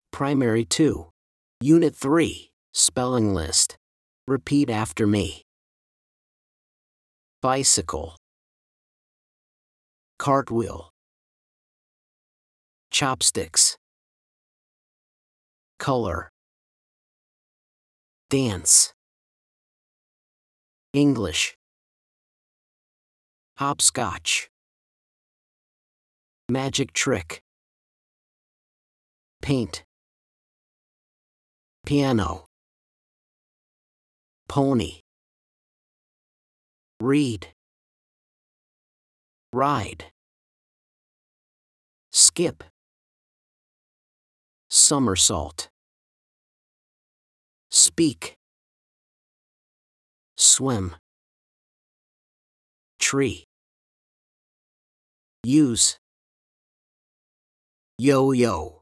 Primary 2. Unit 3, Spelling List. Repeat after me. Bicycle. Cartwheel. Chopsticks. Color. Dance. English. Hopscotch. Magic trick. Paint. Piano. Pony. Read. Ride. Skip. Somersault. Speak. Swim. Tree. Use. Yo-yo.